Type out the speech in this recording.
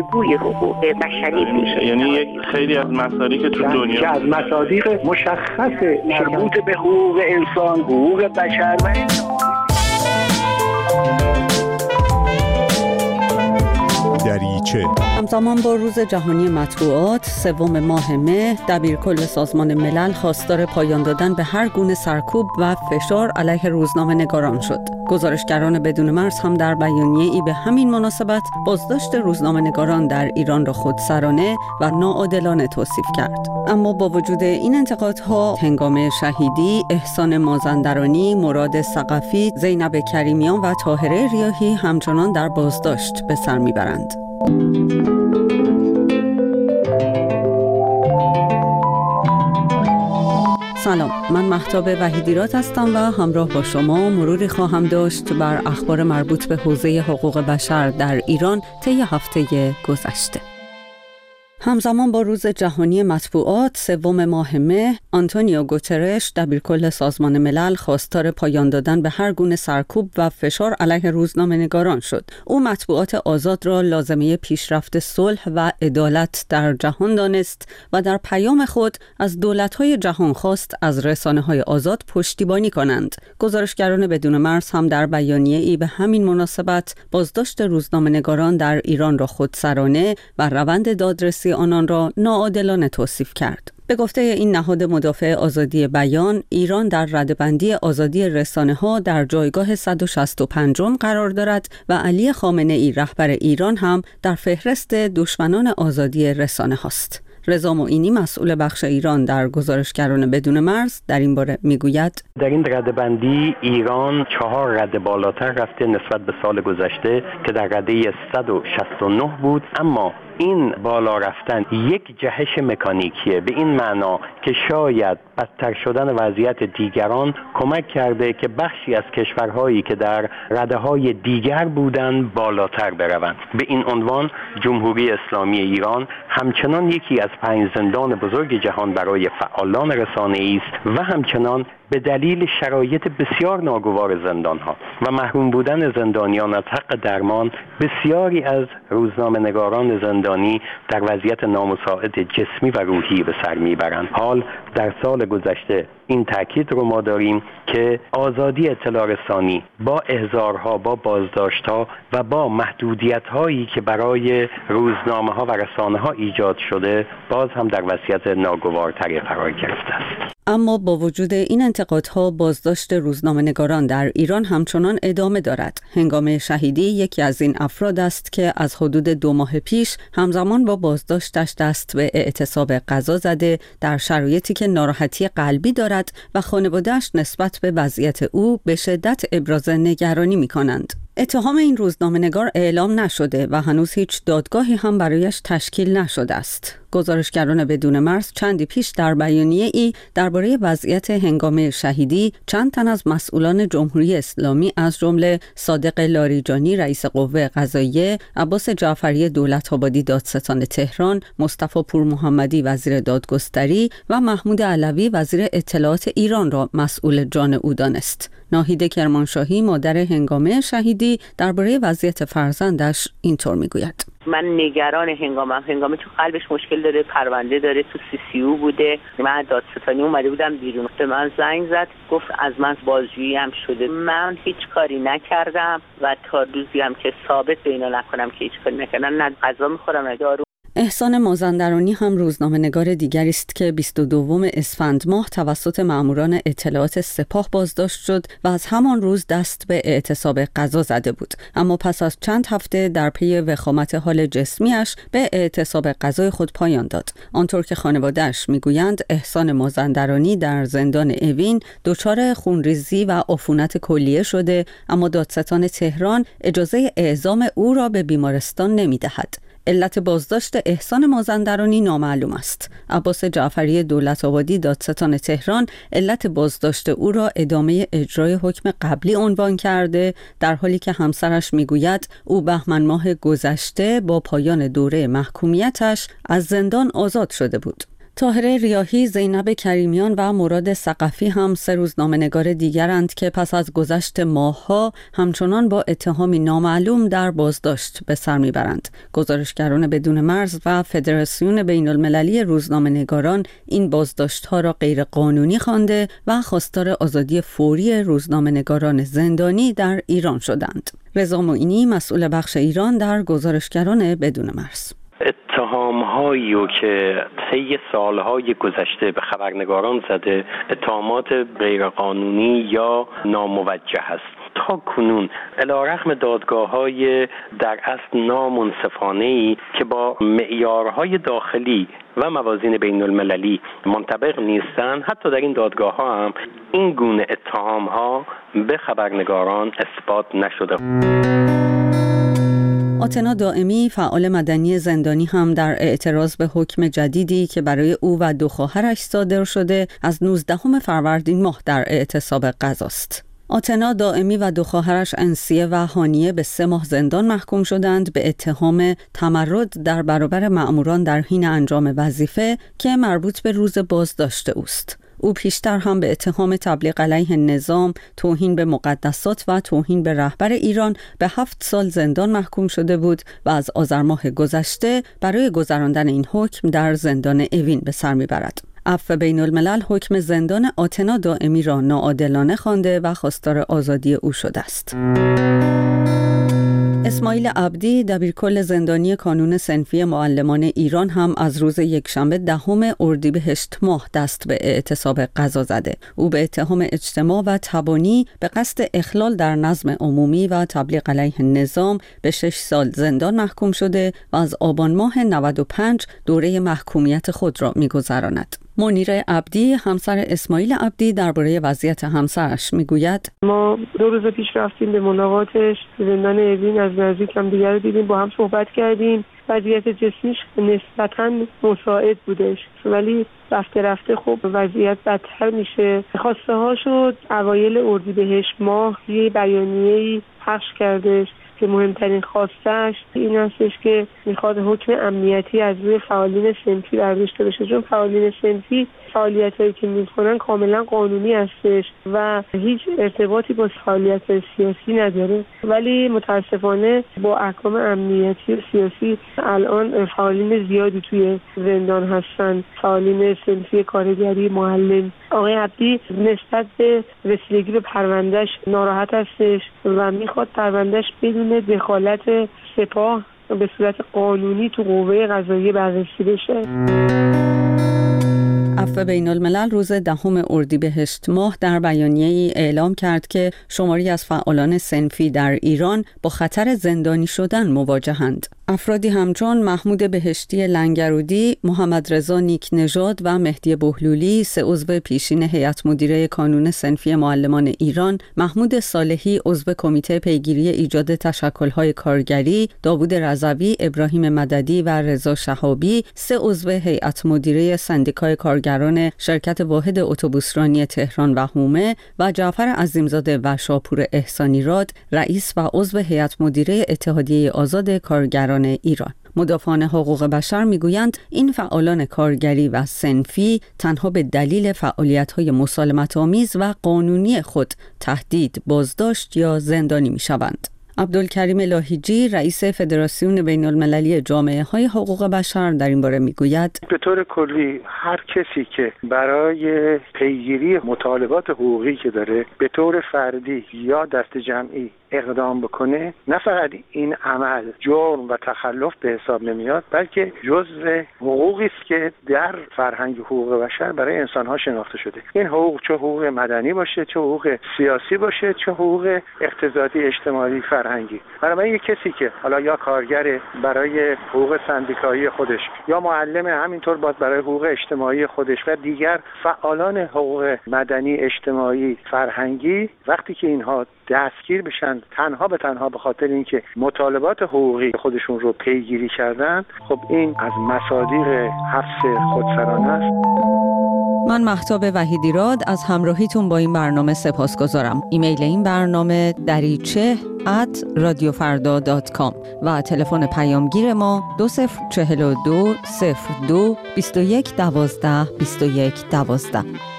الگوی حقوق بشری میشه. یعنی یک خیلی از مصادیق که تو دنیا که از مصادیق مشخص مربوط به حقوق انسان، حقوق بشر و دریچه. همزمان با روز جهانی مطبوعات سوم ماه مه، دبیرکل سازمان ملل خواستار پایان دادن به هر گونه سرکوب و فشار علیه روزنامه‌نگاران شد. گزارشگران بدون مرز هم در بیانیه‌ای به همین مناسبت بازداشت روزنامه‌نگاران در ایران را خودسرانه و ناعادلانه توصیف کرد. اما با وجود این انتقادها، هنگام شهیدی، احسان مازندرانی، مراد ثقفی، زینب کریمیان و طاهره ریاحی همچنان در بازداشت به سر میبرند. سلام، من مهتاب وحیدیراد هستم و همراه با شما مروری خواهم داشت بر اخبار مربوط به حوزه حقوق بشر در ایران طی هفته گذشته. همزمان با روز جهانی مطبوعات سوم ماه مه، آنتونیو گوترش دبیرکل سازمان ملل خواستار پایان دادن به هر گونه سرکوب و فشار علیه روزنامه‌نگاران شد. او مطبوعات آزاد را لازمه پیشرفت صلح و عدالت در جهان دانست و در پیام خود از دولت‌های جهان خواست از رسانه‌های آزاد پشتیبانی کنند. گزارشگران بدون مرز هم در بیانیه‌ای به همین مناسبت بازداشت روزنامه‌نگاران در ایران را خودسرانه و روند دادرسی آنان را ناعادلانه توصیف کرد. به گفته این نهاد مدافع آزادی بیان، ایران در رده‌بندی آزادی رسانه‌ها در جایگاه 165 قرار دارد و علی خامنه‌ای رهبر ایران هم در فهرست دشمنان آزادی رسانه‌هاست. رضا معینی مسئول بخش ایران در گزارشگران بدون مرز در این باره میگوید: در این رده‌بندی ایران 4 رده بالاتر رفته نسبت به سال گذشته که در رده 169 بود، اما این بالا رفتن یک جهش مکانیکیه، به این معنا که شاید بدتر شدن وضعیت دیگران کمک کرده که بخشی از کشورهایی که در رده‌های دیگر بودن بالاتر بروند. به این عنوان جمهوری اسلامی ایران همچنان یکی از 5 زندان بزرگ جهان برای فعالان رسانه‌ای است و همچنان به دلیل شرایط بسیار ناگوار زندان‌ها و محروم بودن زندانیان از حق درمان، بسیاری از روزنامه‌نگاران زندانی در وضعیت نامساعد جسمی و روحی به سر میبرند. حال در سال گذشته این تاکید رو ما داریم که آزادی اطلاع رسانی با احضارها، با بازداشت‌ها و با محدودیت‌هایی که برای روزنامه‌ها و رسانه‌ها ایجاد شده باز هم در وضعیت ناگوارتری قرار گرفته است. اما با وجود این انتقادها، بازداشت روزنامه‌نگاران در ایران همچنان ادامه دارد. هنگام شهیدی یکی از این افراد است که از حدود 2 ماه پیش همزمان با بازداشتش دست به اعتصاب غذا زده، در شرایطی که ناراحتی قلبی دارد و خانواده‌اش نسبت به وضعیت او به شدت ابراز نگرانی می‌کنند. اتهام این روزنامه‌نگار اعلام نشده و هنوز هیچ دادگاهی هم برایش تشکیل نشده است. گزارشگران بدون مرز چندی پیش در بیانیه‌ای درباره وضعیت هنگام شهیدی چند تن از مسئولان جمهوری اسلامی از جمله صادق لاریجانی رئیس قوه قضاییه، عباس جعفری دولت‌آبادی دادستان تهران، مصطفی پورمحمدی وزیر دادگستری و محمود علوی وزیر اطلاعات ایران را مسئول جان او دانست. ناهید کرمانشاهی مادر هنگام شهیدی درباره وضعیت فرزندش اینطور میگوید: من نگران هنگامه تو قلبش مشکل داره، پرونده داره، تو CCU بوده. من دادستانی اومده بودم بیرون، به من زنگ زد، گفت از من بازجویی هم شده. من هیچ کاری نکردم و تا روزی هم که ثابت به اینا نکنم که هیچ کاری نکردم، نه غذا میخورم نه دارو. احسان مازندرانی هم روزنامه‌نگار دیگری است که 22 اسفند ماه توسط ماموران اطلاعات سپاه بازداشت شد و از همان روز دست به اعتصاب غذا زده بود، اما پس از چند هفته در پی وخامت حال جسمیش به اعتصاب غذای خود پایان داد. آنطور که خانواده‌اش میگویند احسان مازندرانی در زندان اوین دچار خونریزی و عفونت کلیه شده، اما دادستان تهران اجازه اعزام او را به بیمارستان نمی‌دهد. علت بازداشت احسان مازندرانی نامعلوم است. عباس جعفری دولت‌آبادی دادستان تهران علت بازداشت او را ادامه اجرای حکم قبلی عنوان کرده، در حالی که همسرش میگوید او بهمن ماه گذشته با پایان دوره محکومیتش از زندان آزاد شده بود. طاهره ریاحی، زینب کریمیان و مراد ثقفی هم 3 روزنامه‌نگار دیگرند که پس از گذشت ماه‌ها همچنان با اتهامی نامعلوم در بازداشت به سر میبرند. گزارشگران بدون مرز و فدراسیون بین‌المللی روزنامه‌نگاران این بازداشت‌ها را غیرقانونی خوانده و خواستار آزادی فوری روزنامه‌نگاران زندانی در ایران شدند. رضا معینی، مسئول بخش ایران در گزارشگران بدون مرز: اتهام‌هایی که طی سالهای گذشته به خبرنگاران زده اتهامات غیرقانونی یا ناموجه است. تا کنون علیرغم دادگاه‌های در اصل نامنصفانه‌ای که با معیارهای داخلی و موازین بین‌المللی منطبق نیستند، حتی در این دادگاه‌ها هم این گونه اتهام‌ها به خبرنگاران اثبات نشده. آتنا دائمی، فعال مدنی زندانی، هم در اعتراض به حکم جدیدی که برای او و 2 خواهرش صادر شده از 19 فروردین ماه در اعتصاب قضاست. آتنا دائمی و 2 خواهرش انسیه و هانیه به 3 ماه زندان محکوم شدند به اتهام تمرد در برابر مأموران در حین انجام وظیفه که مربوط به روز بازداشت اوست. او پیشتر هم به اتهام تبلیغ علیه نظام، توهین به مقدسات و توهین به رهبر ایران به 7 سال زندان محکوم شده بود و از آذر ماه گذشته برای گذراندن این حکم در زندان اوین به سر میبرد. عفو بین الملل حکم زندان آتنا دائمی را ناعادلانه خوانده و خواستار آزادی او شده است. اسماعیل عبدی، دبیرکل زندانی کانون صنفی معلمان ایران، هم از روز یکشنبه 10 اردیبهشت ماه دست به اعتصاب قضا زده. او به اتهام اجتماع و تبانی به قصد اخلال در نظم عمومی و تبلیغ علیه نظام به 6 سال زندان محکوم شده و از آبان ماه 95 دوره محکومیت خود را می‌گذراند. منیر عبدی، همسر اسماعیل عبدی، درباره وضعیت همسرش میگوید: ما 2 روز پیش رفتیم به ملاقاتش زندان اوین، از نزدیک هم دیگر رو دیدیم، با هم صحبت کردیم. وضعیت جسمیش نسبتاً مساعد بودش، ولی رفته خب وضعیت بدتر میشه. خواسته ها شد اوایل اردیبهشت ماه یه بیانیه‌ای پخش کردش که مهمترین خواستش این هستش که میخواد حکم امنیتی از روی فعالین صنفی برداشته بشه، چون فعالین صنفی فعالیتایی که میکنن کاملا قانونی هستش و هیچ ارتباطی با فعالیت سیاسی نداره. ولی متاسفانه با احکام امنیتی و سیاسی الان فعالین زیادی توی زندان هستن، فعالین صنفی کارگری، معلم. آقای عبدی نسبت به رسیدگی به پروندهش ناراحت هستش و میخواد پروندهش بدون دخالت سپاه به صورت قانونی تو قوه قضاییه بررسی بشه. عفو بین الملل روز 10 اردیبهشت ماه در بیانیه‌ای اعلام کرد که شماری از فعالان صنفی در ایران با خطر زندانی شدن مواجهند. افرادی همچون محمود بهشتی لنگرودی، محمد رضا نیکنژاد و مهدی بهلولی، 3 عضو پیشین هیئت مدیره کانون صنفی معلمان ایران، محمود صالحی عضو کمیته پیگیری ایجاد تشکل‌های کارگری، داوود رضوی، ابراهیم مددی و رضا شهابی، 3 عضو هیئت مدیره سندیکای کارگران شرکت واحد اتوبوسرانی تهران و هومه و جعفر عظیمزاده و شاپور احسانیراد، رئیس و عضو هیئت مدیره اتحادیه آزاد کارگران ایران. مدافعان حقوق بشر میگویند این فعالان کارگری و صنفی تنها به دلیل فعالیت‌های مسالمت‌آمیز و قانونی خود تهدید، بازداشت یا زندانی میشوند. عبدالکریم لاهیجی، رئیس فدراسیون بین‌المللی جامعه‌های حقوق بشر، در این باره میگوید: به طور کلی هر کسی که برای پیگیری مطالبات حقوقی که داره به طور فردی یا دست جمعی اقدام بکنه، نه فقط این عمل جرم و تخلف به حساب نمیاد، بلکه جزء حقوقی است که در فرهنگ حقوق بشر برای انسان‌ها شناخته شده. این حقوق چه حقوق مدنی باشه، چه حقوق سیاسی باشه، چه حقوق اقتصادی، اجتماعی، فرهنگی. برای یک کسی که حالا یا کارگر برای حقوق سندیکایی خودش یا معلم همینطور باید برای حقوق اجتماعی خودش و دیگر فعالان حقوق مدنی، اجتماعی، فرهنگی، وقتی که اینها دستگیر بشن تنها به خاطر اینکه مطالبات حقوقی خودشون رو پیگیری کردن، خب این از مصادیق حبس خودسرانه است. من مهتاب وحیدیراد از همراهیتون با این برنامه سپاسگزارم. ایمیل این برنامه dariche@radiofarda.com و تلفن پیامگیر ما 2042 02 21 12 21 12.